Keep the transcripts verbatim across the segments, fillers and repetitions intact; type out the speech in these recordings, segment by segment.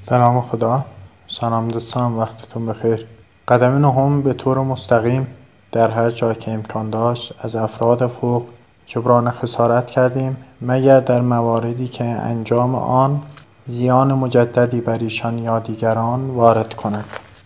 به نام خدا. سلام دوستان، وقتتون بخیر. قدم نهم به طور مستقیم در هر جا که امکان داشت از افراد فوق جبران خسارت کردیم، مگر در مواردی که انجام آن زیان مجددی بر ایشان یا دیگران وارد کند.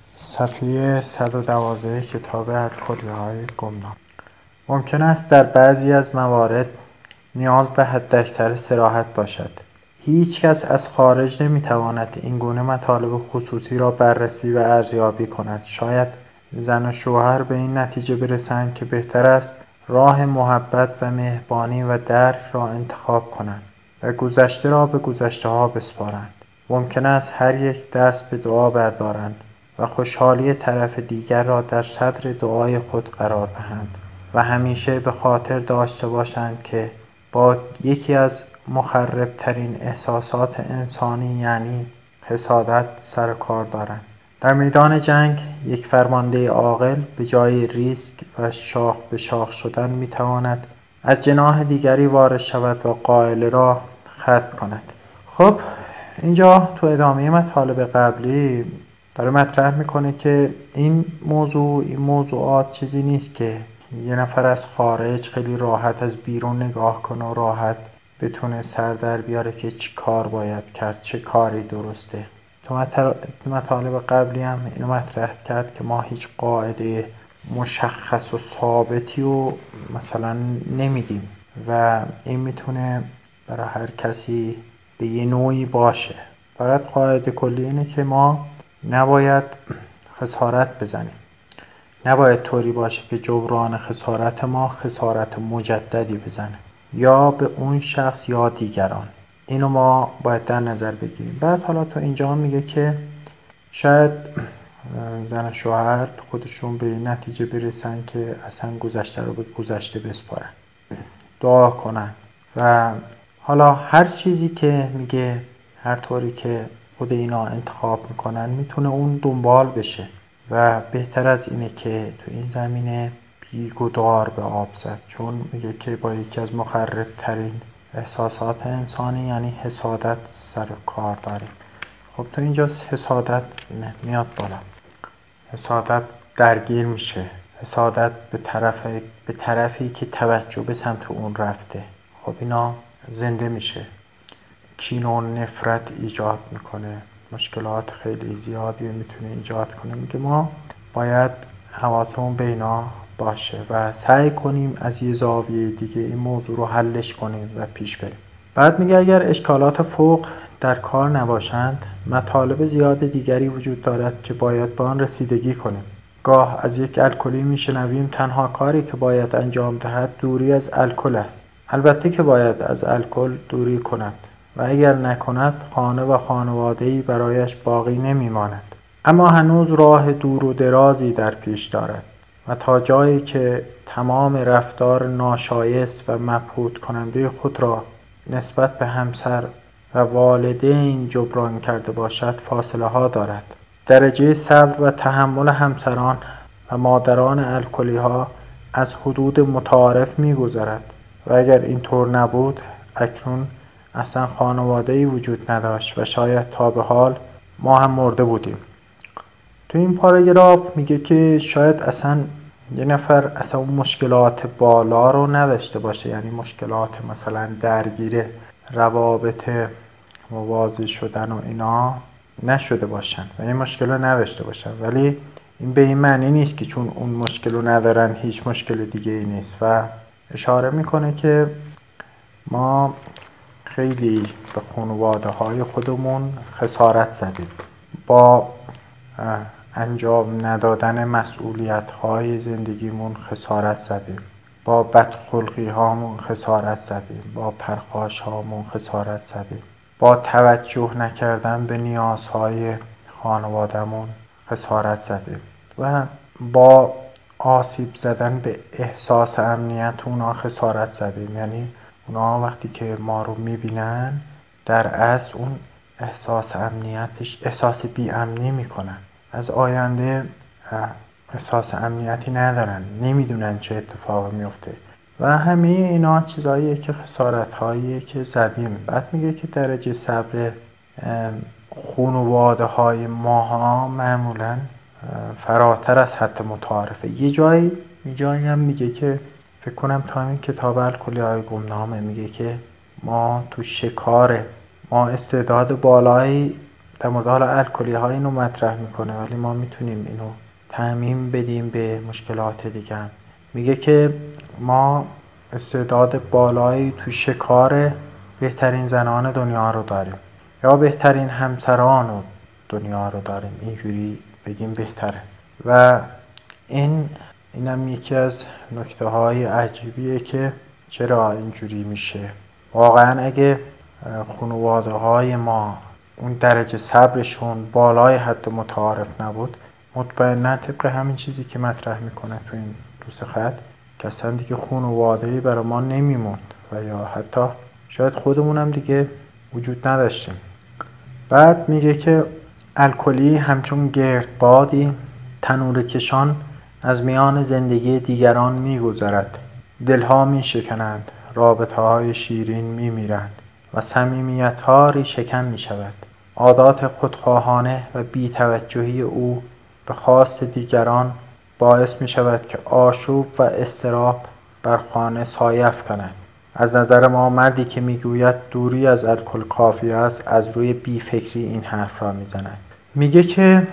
صفحه صد و دوازده کتاب الکلیه‌های گمنام. ممکن است در بعضی از موارد نیاز به حداکثر صراحت باشد. هیچ کس از خارج نمیتواند این گونه مطالب خصوصی را بررسی و ارزیابی کند. شاید زن و شوهر به این نتیجه برسند که بهتر است راه محبت و مهربانی و درک را انتخاب کنند و گذشته را به گذشته ها بسپارند. ممکن است هر یک دست به دعا بردارند و خوشحالی طرف دیگر را در صدر دعای خود قرار دهند و همیشه به خاطر داشته باشند که با یکی از مخربترین احساسات انسانی یعنی حسادت سر کار دارند. در میدان جنگ یک فرمانده عاقل به جای ریسک و شاخ به شاخ شدن میتواند از جناح دیگری وارد شود و قائله را ختم کند. خب اینجا تو ادامه مطالب قبلی داره مطرح میکنه که این موضوع این موضوعات چیزی نیست که یه نفر از خارج خیلی راحت از بیرون نگاه کنه و راحت بتونه سر در بیاره که چی کار باید کرد، چه کاری درسته. تو مطالب قبلی هم اینو مطرح کرد که ما هیچ قاعده مشخص و ثابتی رو مثلا نمیدیم و این میتونه برای هر کسی به یه نوعی باشه. فقط قاعده کلی اینه که ما نباید خسارت بزنیم. نباید طوری باشه که جبران خسارت ما خسارت مجددی بزنه یا به اون شخص یا دیگران. اینو ما باید در نظر بگیریم. بعد حالا تو اینجا میگه که شاید زن و شوهر خودشون به نتیجه برسن که اصلا گذشته رو به گذشته بسپارن، دعا کنن و حالا هر چیزی که میگه هر طوری که خود اینا انتخاب میکنن میتونه اون دنبال بشه و بهتر از اینه که تو این زمینه بیگدار به آب زد، چون میگه که با یکی از مخرب ترین احساسات انسانی یعنی حسادت سر کار داریم. خب تو اینجا حسادت میاد بالا، حسادت درگیر میشه، حسادت به طرف به طرفی که توجه به سمت اون رفته. خب اینا زنده میشه، کین و نفرت ایجاد میکنه، مشکلات خیلی زیادی میتونه ایجاد کنه. میگه ما باید حواسمون به اینا باشه و سعی کنیم از یه زاویه دیگه این موضوع رو حلش کنیم و پیش بریم. بعد میگه اگر اشکالات فوق در کار نباشند، مطالب زیاد دیگری وجود دارد که باید به آن رسیدگی کنیم. گاه از یک الکلی میشنویم تنها کاری که باید انجام دهد دوری از الکل است. البته که باید از الکل دوری کند و اگر نکند خانه و خانواده‌ای برایش باقی نمیماند. اما هنوز راه دور و درازی در پیش دارد و تا جایی که تمام رفتار ناشایست و مبهوت کننده خود را نسبت به همسر و والدین جبران کرده باشد فاصله ها دارد. درجه صبر و تحمل همسران و مادران الکلی ها از حدود متعارف می گذرد و اگر اینطور نبود اکنون اصلا خانواده‌ای وجود نداشت و شاید تا به حال ما هم مرده بودیم. تو این پاراگراف میگه که شاید اصلا یه نفر اصلا اون مشکلات بالا رو نداشته باشه، یعنی مشکلات مثلا درگیر روابط موازی شدن و اینا نشده باشن و این مشکل رو نداشته باشن، ولی این به این معنی نیست که چون اون مشکل رو ندارن هیچ مشکل دیگه ای نیست و اشاره میکنه که ما خیلی به خانواده های خودمون خسارت زدیم، با انجام ندادن مسئولیت های زندگیمون خسارت زدیم، با بدخلقی هامون خسارت زدیم، با پرخاش هامون خسارت زدیم، با توجه نکردن به نیازهای خانوادهمون خسارت زدیم و با آسیب زدن به احساس امنیت اونا خسارت زدیم. یعنی اونا وقتی که ما رو میبینن در اصل اون احساس امنیتش احساس بی امنی میکنن، از آینده احساس امنیتی ندارن، نمیدونن چه اتفاقی میفته و همه اینا چیزاییه که خسارت هاییه که زدیم. بعد میگه که درجه صبر خانواده های ماها معمولا فراتر از حد متعارفه. یه جایی یه جایی هم میگه که فکر کنم تا این کتاب الکلیهای گمنامه میگه که ما تو شکاره، ما استعداد بالایی در مورد حالا الکلی ها اینو مطرح میکنه، ولی ما میتونیم اینو تعمیم بدیم به مشکلات دیگه. میگه که ما استعداد بالایی تو شکار بهترین زنان دنیا رو داریم یا بهترین همسران دنیا رو داریم، اینجوری بگیم بهتره. و این اینم یکی از نکته های عجیبیه که چرا اینجوری میشه. واقعا اگه خانواده های ما اون درجه صبرشون بالای حد متعارف نبود، مطمئنا طبق همین چیزی که مطرح میکنه تو این دوست خط که اصلا دیگه خانواده‌ای برای ما نمیموند و یا حتی شاید خودمونم دیگه وجود نداشتیم. بعد میگه که الکلی همچون گردبادی تنور کشان از میان زندگی دیگران میگذرد. دلها میشکنند، رابطه های شیرین میمیرند و صمیمیت ها ریشه‌کن میشود. عادات خودخواهانه و بی‌توجهی او به خواست دیگران باعث میشود که آشوب و اضطراب بر خانه سایه افکند. از نظر ما مردی که میگوید دوری از الکل کافی است، از روی بیفکری این حرف را میزند. میگه که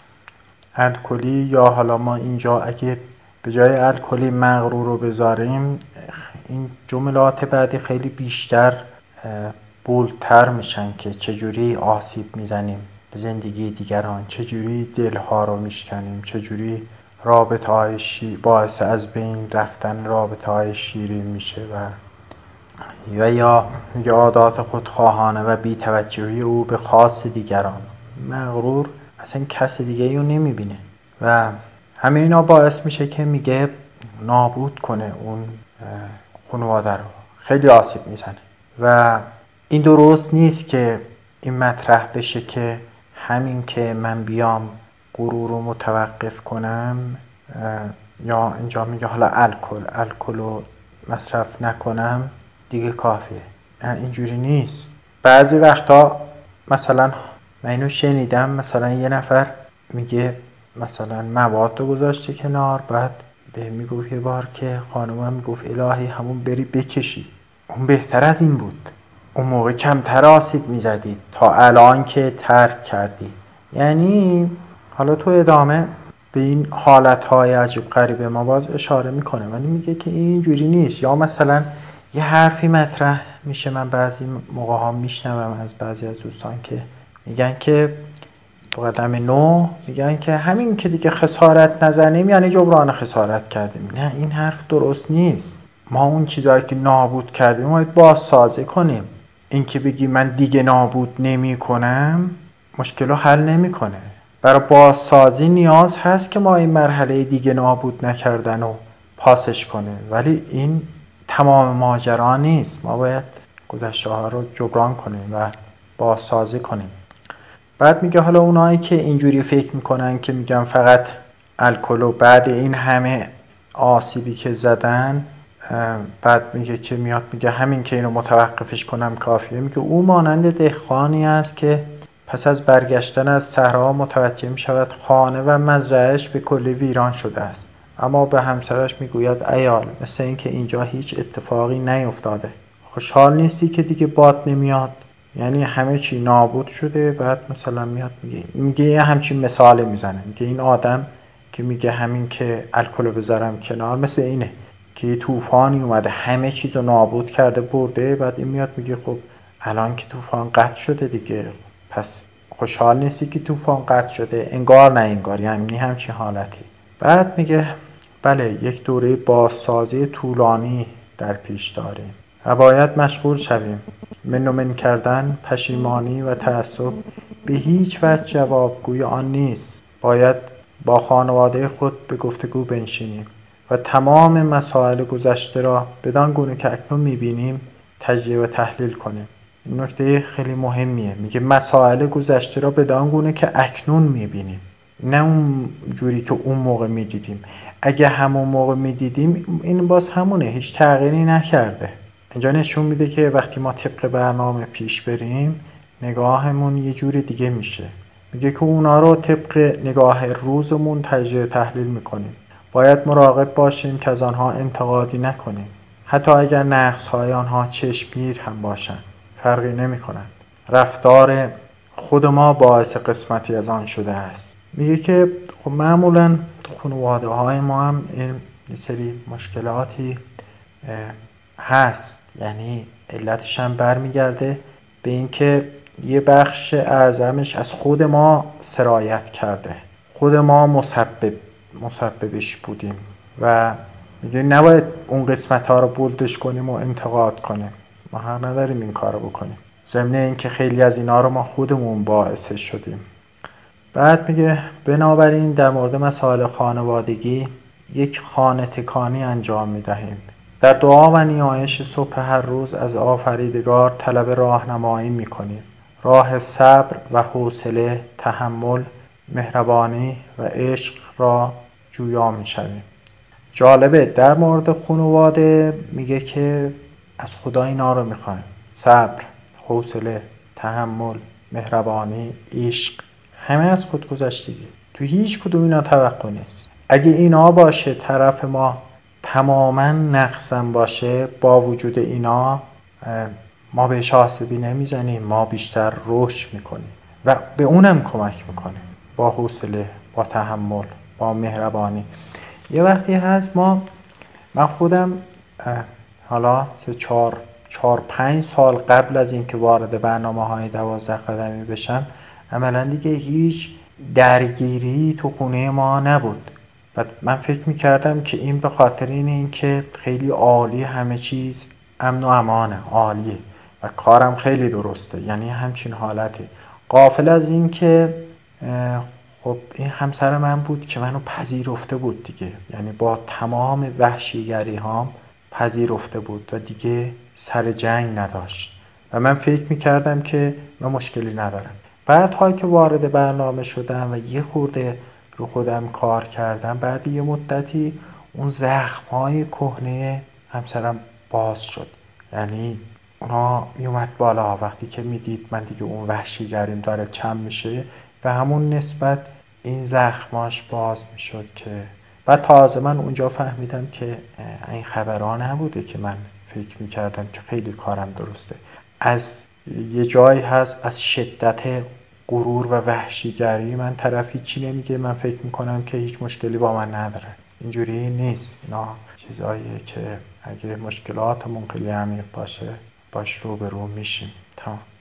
الکلی، یا حالا ما اینجا اگه به جای الکلی مغرور رو بذاریم، این جملات بعدی خیلی بیشتر بولتر میشن که چجوری آسیب میزنیم به زندگی دیگران، چجوری دلها رو میشکنیم، چجوری رابطه های شی... باعث از بین رفتن رابطه های شیرین میشه. و و یا میگه عادات خودخواهانه و بی‌توجهی او به خواست دیگران. مغرور اصلا کس دیگه ایو نمیبینه و همه اینا باعث میشه که میگه نابود کنه اون خانواده رو، خیلی آسیب میزنه. و این درست نیست که این مطرح بشه که همین که من بیام غرور رو متوقف کنم، یا اینجا میگه حالا الکل الکل رو مصرف نکنم دیگه کافیه. اینجوری نیست. بعضی وقتا مثلا من اینو شنیدم، مثلا یه نفر میگه مثلا مواد رو گذاشته کنار، بعد به میگفت یه بار که خانومم میگفت الهی همون بری بکشی، اون بهتر از این بود، اون موقع کمتر آسیب میزدی تا الان که ترک کردی. یعنی حالا تو ادامه به این حالتهای عجیب غریبه ما باز اشاره میکنه، ولی میگه که اینجوری نیست. یا مثلا یه حرفی مطرح میشه، من بعضی موقع ها میشنوم از بعضی از دوستان که میگن که تو قدم نو میگن که همین که دیگه خسارت نزنیم یعنی جبران خسارت کردیم. نه، این حرف درست نیست. ما اون چیزایی که نابود کردیم باید بازسازی کنیم. این که بگی من دیگه نابود نمی کنم مشکل رو حل نمی کنه. برای بازسازی نیاز هست که ما این مرحله دیگه نابود نکردن رو پاسش کنیم، ولی این تمام ماجرا نیست. ما باید گذشته ها رو جبران کنیم و بازسازی کنیم. بعد میگه حالا اونایی که اینجوری فکر میکنن که میگن فقط الکل و بعد این همه آسیبی که زدن، بعد میگه که میاد میگه همین که اینو متوقفش کنم کافیه. میگه او مانند دهقانی است که پس از برگشتن از صحرا متوجه میشود خانه و مزرعه‌اش به کلی ویران شده است، اما به همسرش میگوید ایال، مثل این که اینجا هیچ اتفاقی نیفتاده. خوشحال نیستی که دیگه باد نمیاد؟ یعنی همه چی نابود شده. بعد مثلا میاد میگه میگه یه همچین مثال میزنه، میگه این آدم که میگه همین که الکل بذارم کنار، مثل اینه که طوفانی اومده همه چیزو نابود کرده برده. بعد این میاد میگه خب الان که طوفان قطع شده دیگه، پس خوشحال نیستی که طوفان قطع شده؟ انگار نه انگار، یعنی همچین حالتی. بعد میگه بله، یک دوره بازسازی طولانی در پیش داریم و باید مشغول شویم. من و من کردن، پشیمانی و تعصب به هیچ وجه جوابگوی آن نیست. باید با خانواده خود به گفتگو بنشینیم و تمام مسائل گذشته را بدان گونه که اکنون می‌بینیم تجزیه و تحلیل کنیم. این نکته خیلی مهمیه. میگه مسائل گذشته را بدان گونه که اکنون می‌بینیم، نه اون جوری که اون موقع می‌دیدیم. اگه همون موقع می‌دیدیم این باز همونه، هیچ تغییری نکرده. اینجا نشون میده که وقتی ما طبق برنامه پیش بریم نگاهمون یه جوری دیگه میشه. میگه که اونا رو طبق نگاه روزمون تجزیه تحلیل میکنیم. باید مراقب باشیم که از آنها انتقادی نکنیم. حتی اگر نقص‌های آنها چشمگیر هم باشند فرقی نمی‌کند. رفتار خود ما باعث قسمتی از آن شده است. میگه که خب معمولاً تو خانواده‌های ما هم یه سری مشکلاتی هست، یعنی علتش هم برمیگرده به اینکه یه بخش اعظمش از خود ما سرایت کرده. خود ما مسبب مسببش بودیم و میگه نباید اون قسمت ها رو بولدش کنیم و انتقاد کنیم. ما حق نداریم این کار رو بکنیم، ضمن اینکه خیلی از اینا رو ما خودمون باعثش شدیم. بعد میگه بنابراین در مورد مسائل خانوادگی یک خانه تکانی انجام میدهیم. در دعا و نیایش صبح هر روز از آفریدگار طلب راهنمایی میکنیم. راه صبر و حوصله، تحمل، مهربانی و عشق را جویا میشویم. جالبه در مورد خانواده میگه که از خدا اینا رو میخوایم: صبر، حوصله، تحمل، مهربانی، عشق. همه از خودگذشتگی، تو هیچ کدوم اینا توقع نیست. اگه اینا باشه طرف ما تماما نقصم باشه، با وجود اینا ما بهش آسیبی نمیزنیم، ما بیشتر رشد میکنیم و به اونم کمک میکنیم با حوصله، با تحمل، با مهربانی. یه وقتی هست ما من خودم حالا سه چهار چهار پنج سال قبل از اینکه وارد برنامه‌های دوازده قدمی بشم عملاً دیگه هیچ درگیری تو خونه ما نبود و من فکر می‌کردم که این به خاطر اینه که خیلی عالی، همه چیز امن و امانه، عالیه و کارم خیلی درسته، یعنی همچین حالتی. غافل از این که خب این همسر من بود که منو پذیرفته بود دیگه، یعنی با تمام وحشیگری هام پذیرفته بود و دیگه سر جنگ نداشت و من فکر میکردم که من مشکلی ندارم. بعدها که وارد برنامه شدم و یه خورده رو خودم کار کردم، بعد یه مدتی اون زخم‌های کهنه همسرم باز شد، یعنی اونا میومد بالا وقتی که میدید من دیگه اون وحشیگریم داره کم میشه و همون نسبت این زخماش باز میشد. که بعد تازه من اونجا فهمیدم که این خبرها نبوده که من فکر میکردم که خیلی کارم درسته. از یه جایی هست از شدت غرور و وحشیگری من طرفی چی نمیگه، من فکر میکنم که هیچ مشکلی با من نداره. اینجوری نیست. اینا چیزاییه که اگه مشکلاتمون خیلی عمیق باشه باش رو به رو میشیم. تا